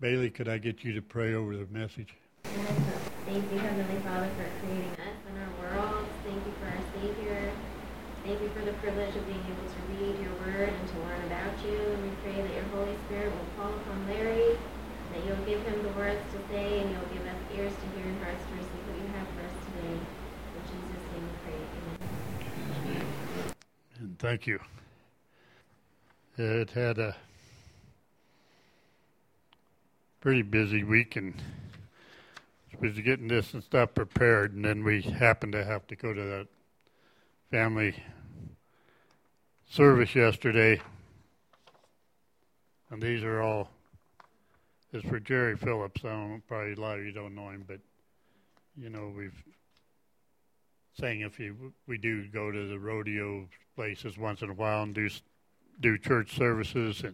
Bailey, could I get you to pray over the message? Thank you, Heavenly Father, for creating us and our world. Thank you for our Savior. Thank you for the privilege of being able to read your word and to learn about you. And we pray that your Holy Spirit will fall upon Larry, that you'll give him the words to say, and you'll give us ears to hear and hearts to receive what you have for us today. In Jesus' name we pray. Amen. And thank you. It had a pretty busy week, and was getting this and stuff prepared, and then we happened to have to go to that family service yesterday. And these are all, it's for Jerry Phillips. I don't know, probably a lot of you don't know him, but you know, we've saying if we do go to the rodeo places once in a while and do church services,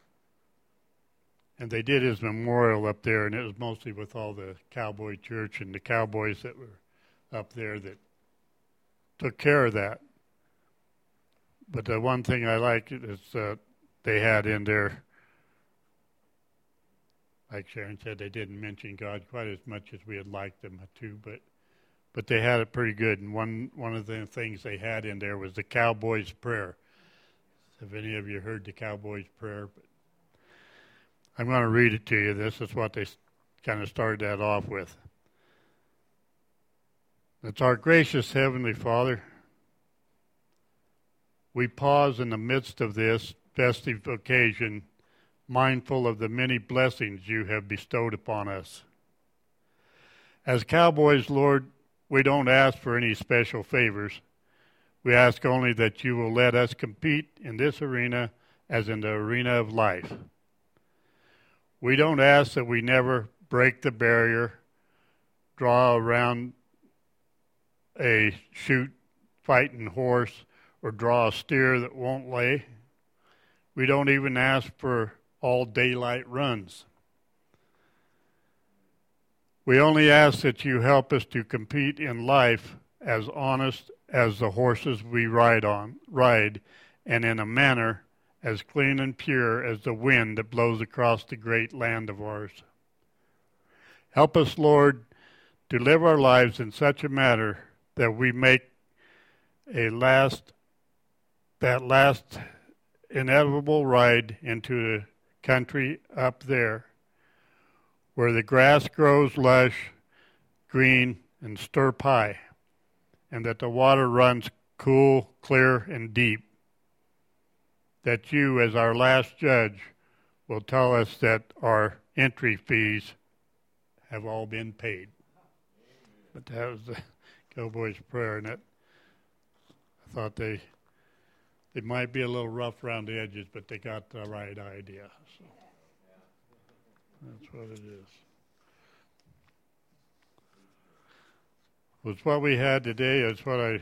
and they did his memorial up there, and it was mostly with all the cowboy church and the cowboys that were up there that took care of that. But the one thing I like is they had in there, like Sharon said, they didn't mention God quite as much as we had liked them to, but they had it pretty good. And one of the things they had in there was the Cowboys' Prayer. Have any of you heard the Cowboys' Prayer? But I'm going to read it to you. This is what they kind of started that off with. It's our gracious Heavenly Father. We pause in the midst of this festive occasion, mindful of the many blessings you have bestowed upon us. As cowboys, Lord, we don't ask for any special favors. We ask only that you will let us compete in this arena as in the arena of life. We don't ask that we never break the barrier, draw around a shoot fighting horse, or draw a steer that won't lay. We don't even ask for all daylight runs. We only ask that you help us to compete in life as honest as the horses we ride, and in a manner as clean and pure as the wind that blows across the great land of ours. Help us, Lord, to live our lives in such a manner that we make that last inevitable ride into the country up there, where the grass grows lush, green, and stirp high, and that the water runs cool, clear, and deep. That you, as our last judge, will tell us that our entry fees have all been paid. But that was the Cowboys' Prayer, and I thought they might be a little rough around the edges, but they got the right idea. So that's what it is. Was what we had today. It's what I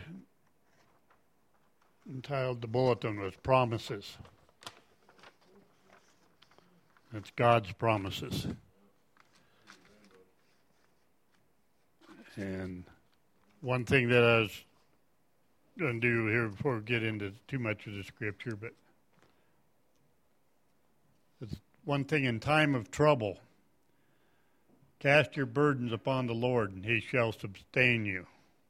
entitled the bulletin was Promises. It's God's promises. And one thing that I was going to do here before we get into too much of the scripture, but it's one thing in time of trouble. Cast your burdens upon the Lord, and he shall sustain you.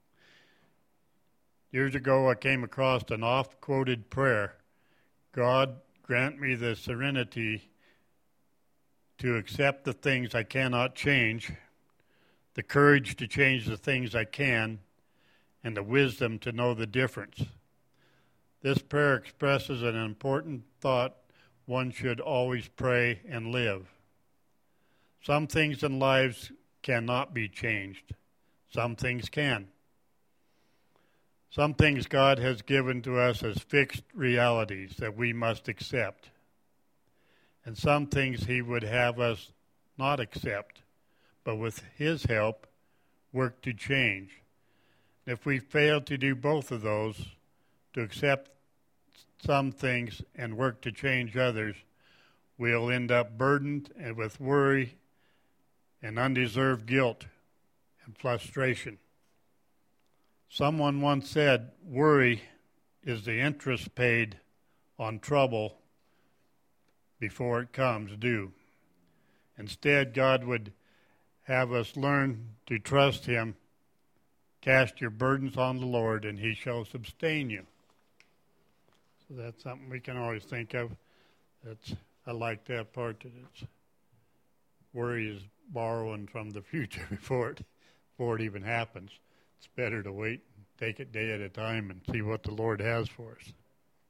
Years ago, I came across an oft-quoted prayer. God, grant me the serenity to accept the things I cannot change, the courage to change the things I can, and the wisdom to know the difference. This prayer expresses an important thought one should always pray and live. Some things in lives cannot be changed. Some things can. Some things God has given to us as fixed realities that we must accept. And some things he would have us not accept, but with his help, work to change. If we fail to do both of those, to accept some things and work to change others, we'll end up burdened and with worry and undeserved guilt and frustration. Someone once said, worry is the interest paid on trouble before it comes due. Instead, God would have us learn to trust him. Cast your burdens on the Lord, and he shall sustain you. So that's something we can always think of. I like that part, that it's worry is borrowing from the future before it even happens. It's better to wait and take it day at a time and see what the Lord has for us.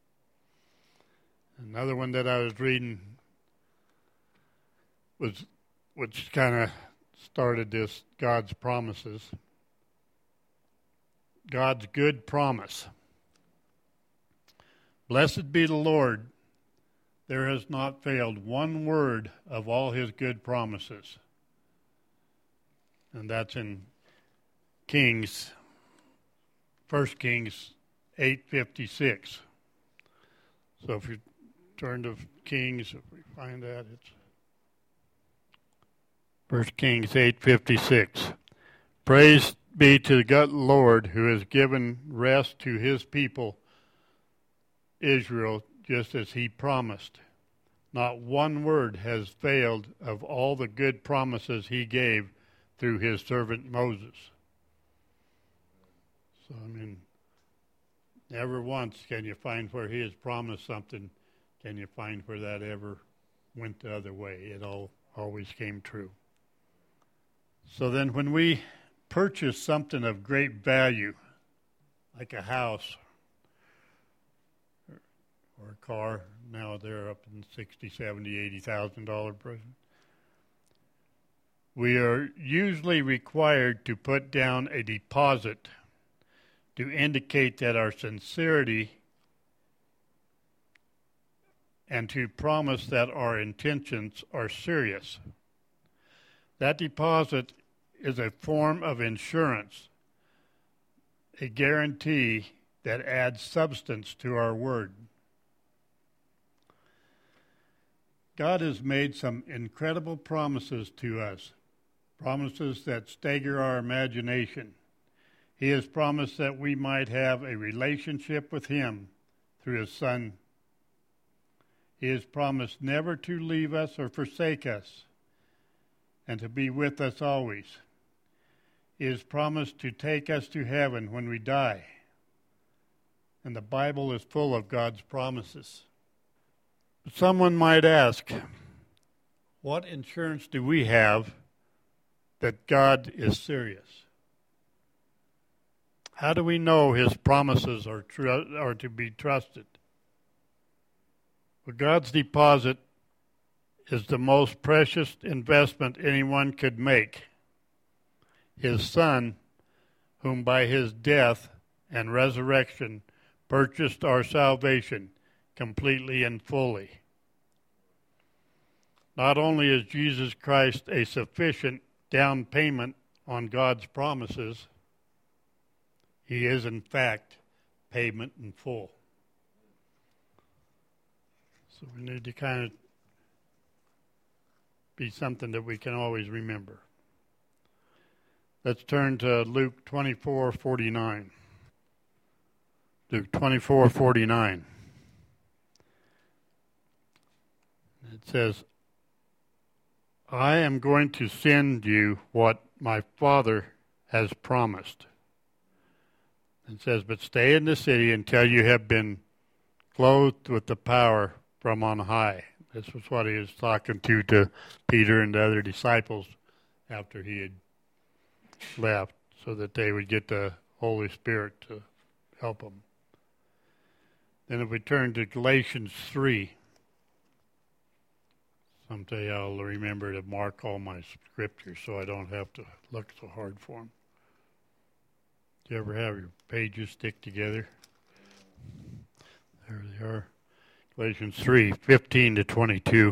Another one that I was reading which kind of started this, God's promises. God's good promise. Blessed be the Lord. There has not failed one word of all his good promises. And that's in Kings, 1 Kings 8:56. So if you turn to Kings, if we find that, it's 1 Kings 8:56. Praise be to the Lord who has given rest to his people Israel, just as he promised. Not one word has failed of all the good promises he gave through his servant Moses. So, never once can you find where he has promised something, can you find where that ever went the other way. It always came true. So then when we purchase something of great value, like a house, or a car, now they're up in $60,000, $70,000, $80,000 price. We are usually required to put down a deposit to indicate that our sincerity and to promise that our intentions are serious. That deposit is a form of insurance, a guarantee that adds substance to our word. God has made some incredible promises to us, promises that stagger our imagination. He has promised that we might have a relationship with him through his Son. He has promised never to leave us or forsake us, and to be with us always. He has promised to take us to heaven when we die. And the Bible is full of God's promises. Someone might ask, what insurance do we have that God is serious? How do we know his promises are to be trusted? Well, God's deposit is the most precious investment anyone could make. His Son, whom by his death and resurrection purchased our salvation completely and fully. Not only is Jesus Christ a sufficient down payment on God's promises, he is in fact payment in full. So we need to kind of be something that we can always remember. Let's turn to Luke 24:49. Luke 24:49. It says, I am going to send you what my Father has promised. It says, but stay in the city until you have been clothed with the power from on high. This was what he was talking to Peter and the other disciples after he had left, so that they would get the Holy Spirit to help them. Then if we turn to Galatians 3, someday I'll remember to mark all my scriptures so I don't have to look so hard for them. Do you ever have your pages stick together? There they are. Galatians 3:15-22.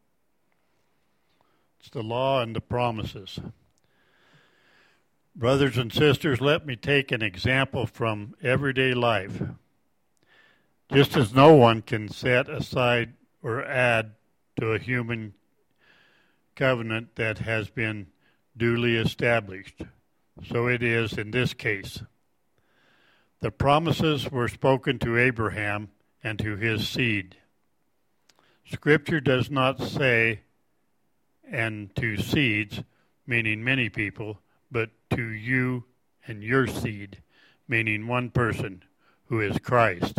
It's the law and the promises. Brothers and sisters, let me take an example from everyday life. Just as no one can set aside or add to a human covenant that has been duly established, so it is in this case. The promises were spoken to Abraham and to his seed. Scripture does not say and to seeds, meaning many people, but to you and your seed, meaning one person, who is Christ.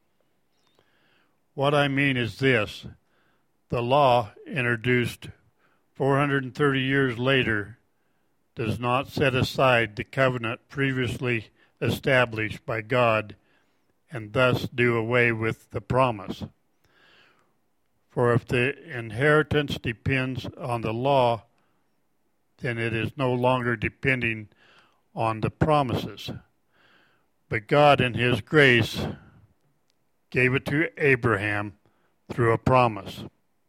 What I mean is this: the law, introduced 430 years later, does not set aside the covenant previously established by God and thus do away with the promise. For if the inheritance depends on the law, then it is no longer depending on the promises. But God, in His grace, gave it to Abraham through a promise.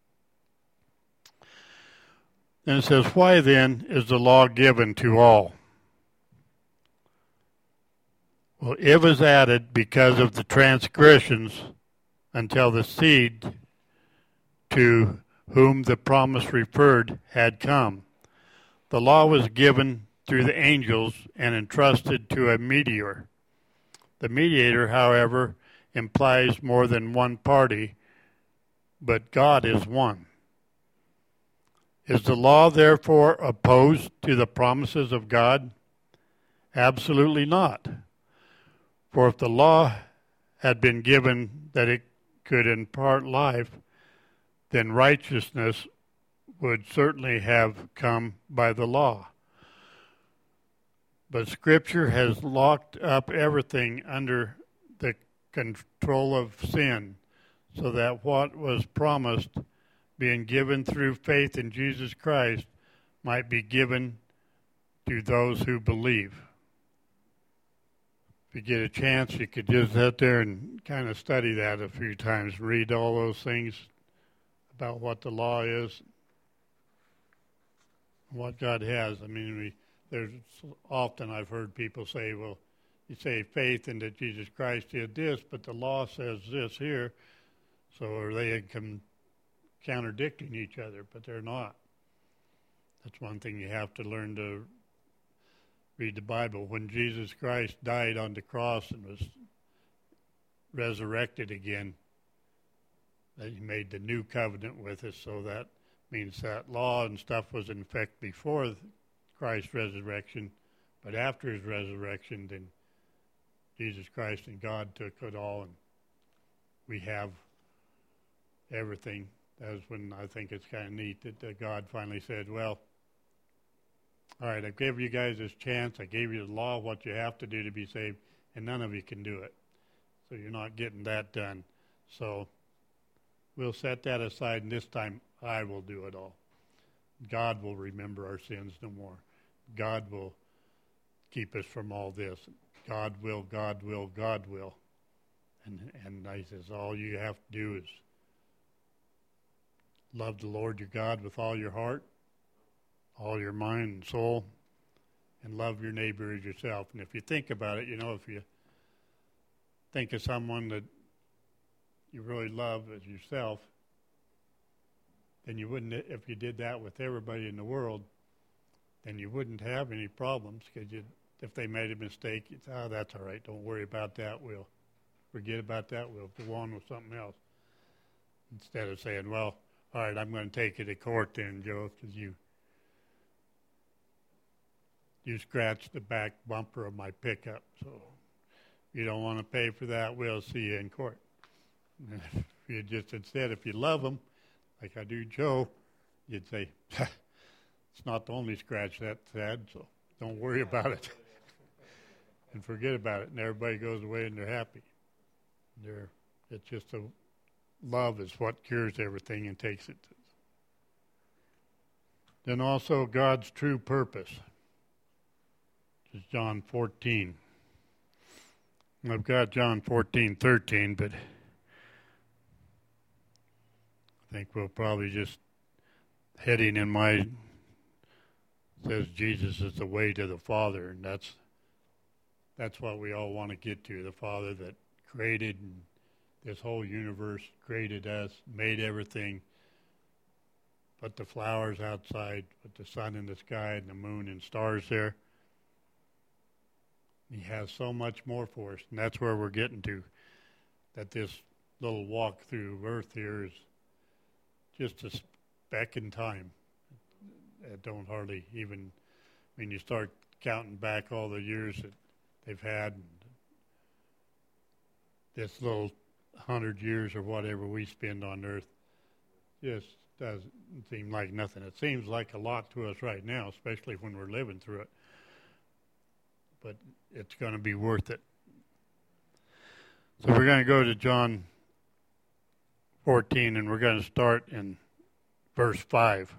And it says, why then is the law given to all? Well, it was added because of the transgressions until the seed to whom the promise referred had come. The law was given through the angels and entrusted to a mediator. The mediator, however, implies more than one party, but God is one. Is the law therefore opposed to the promises of God? Absolutely not. For if the law had been given that it could impart life, then righteousness would certainly have come by the law. But Scripture has locked up everything under the control of sin, so that what was promised, being given through faith in Jesus Christ, might be given to those who believe. If you get a chance, you could just sit there and kind of study that a few times, read all those things about what the law is, what God has. I mean, there's often I've heard people say, well, you say faith in that Jesus Christ did this, but the law says this here, so are they contradicting each other? But they're not. That's one thing you have to learn to read the Bible. When Jesus Christ died on the cross and was resurrected again, that He made the new covenant with us, so that means that law and stuff was in effect before Christ's resurrection, but after His resurrection, then Jesus Christ and God took it all, and we have everything. That was when I think it's kind of neat that God finally said, well, all right, I gave you guys this chance. I gave you the law, what you have to do to be saved, and none of you can do it. So you're not getting that done. So we'll set that aside, and this time I will do it all. God will remember our sins no more. God will keep us from all this. God will, God will, God will. And I says, all you have to do is love the Lord your God with all your heart, all your mind and soul, and love your neighbor as yourself. And if you think about it, if you think of someone that you really love as yourself, then you wouldn't, if you did that with everybody in the world, then you wouldn't have any problems, because if they made a mistake, you'd say, oh, that's all right, don't worry about that, we'll forget about that, we'll go on with something else. Instead of saying, well, all right, I'm going to take you to court then, Joe, because you scratched the back bumper of my pickup, so if you don't want to pay for that, we'll see you in court. And if you just, instead, if you love them, like I do Joe, you'd say, it's not the only scratch that's sad, so don't worry about it. And forget about it, and everybody goes away and they're happy. It's just love is what cures everything and takes it. Then also God's true purpose. This is John 14. I've got John 14:13, but I think we'll probably just heading in my says Jesus is the way to the Father, and that's what we all want to get to, the Father that created this whole universe, created us, made everything, put the flowers outside, put the sun in the sky and the moon and stars there. He has so much more for us, and that's where we're getting to, that this little walk through earth here is just a speck in time. it don't hardly even, when you start counting back all the years that they've had, this little 100 years or whatever we spend on earth just doesn't seem like nothing. It seems like a lot to us right now, especially when we're living through it. But it's going to be worth it. So we're going to go to John 14, and we're going to start in verse 5.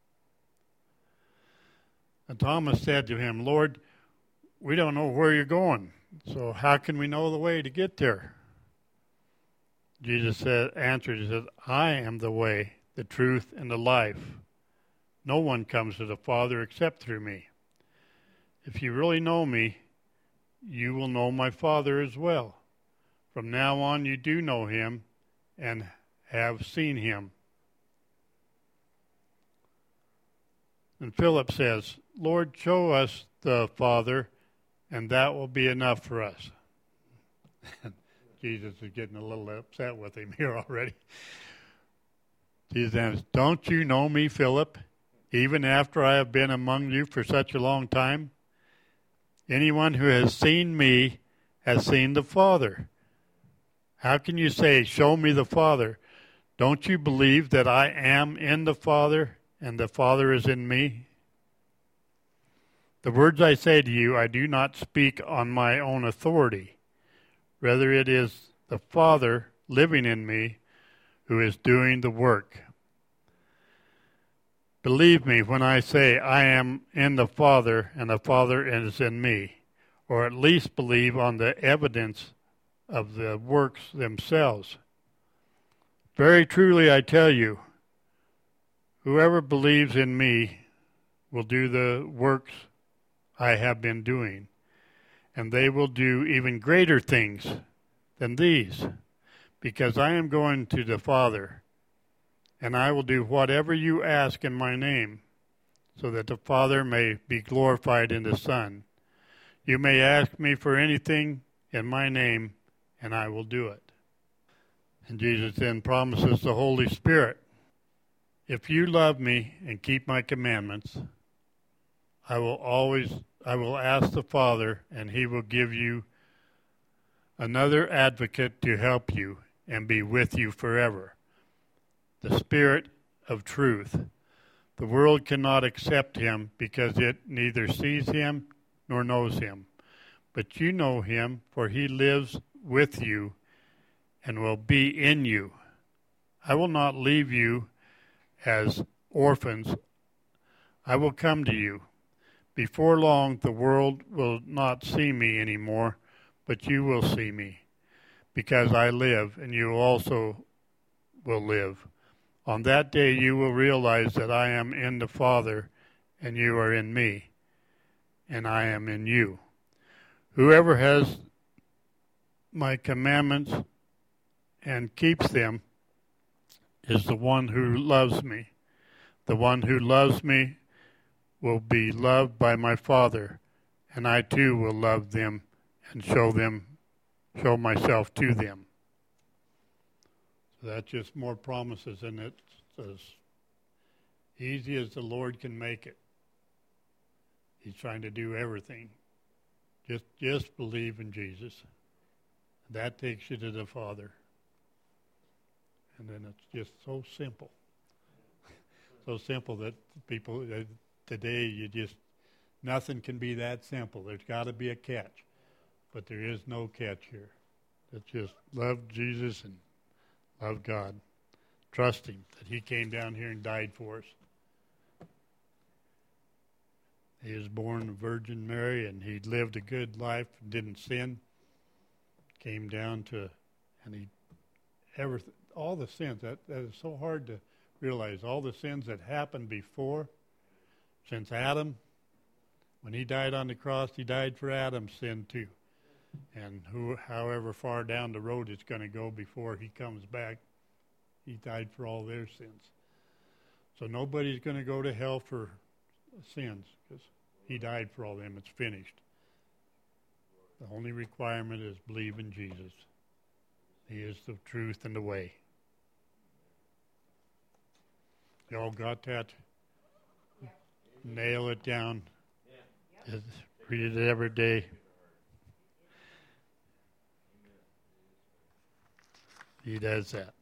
And Thomas said to him, Lord, we don't know where you're going, so how can we know the way to get there? Jesus answered and said, I am the way, the truth, and the life. No one comes to the Father except through me. If you really know me, you will know my Father as well. From now on you do know him and have seen him. And Philip says, Lord, show us the Father, and that will be enough for us. Jesus is getting a little upset with him here already. Jesus answers, don't you know me, Philip, even after I have been among you for such a long time? Anyone who has seen me has seen the Father. How can you say, show me the Father? Don't you believe that I am in the Father and the Father is in me? The words I say to you, I do not speak on my own authority. Rather, it is the Father living in me who is doing the work. Believe me when I say I am in the Father and the Father is in me, or at least believe on the evidence of the works themselves. Very truly I tell you, whoever believes in me will do the works I have been doing, and they will do even greater things than these, because I am going to the Father, and I will do whatever you ask in my name, so that the Father may be glorified in the Son. You may ask me for anything in my name, and I will do it. And Jesus then promises the Holy Spirit. If you love me and keep my commandments, I will ask the Father, and he will give you another advocate to help you and be with you forever, the Spirit of truth. The world cannot accept him because it neither sees him nor knows him. But you know him, for he lives with you and will be in you. I will not leave you as orphans. I will come to you. Before long, the world will not see me anymore, but you will see me, because I live, and you also will live. On that day you will realize that I am in the Father, and you are in me, and I am in you. Whoever has my commandments and keeps them is the one who loves me. The one who loves me will be loved by my Father, and I too will love them and show myself to them. So that's just more promises, and it's as easy as the Lord can make it. He's trying to do everything. Just believe in Jesus. That takes you to the Father. And then it's just so simple. So simple that people today, nothing can be that simple. There's got to be a catch. But there is no catch here. It's just love Jesus and love God. Trust him that he came down here and died for us. He was born of Virgin Mary, and he lived a good life, didn't sin. Came down to, and all the sins, that is so hard to realize. All the sins that happened before, since Adam, when he died on the cross, he died for Adam's sin too. And however far down the road it's going to go before he comes back, he died for all their sins. So nobody's going to go to hell for sins, because he died for all them. It's finished. The only requirement is believe in Jesus. He is the truth and the way. You all got that? nail it down. Just read it every day. He does that.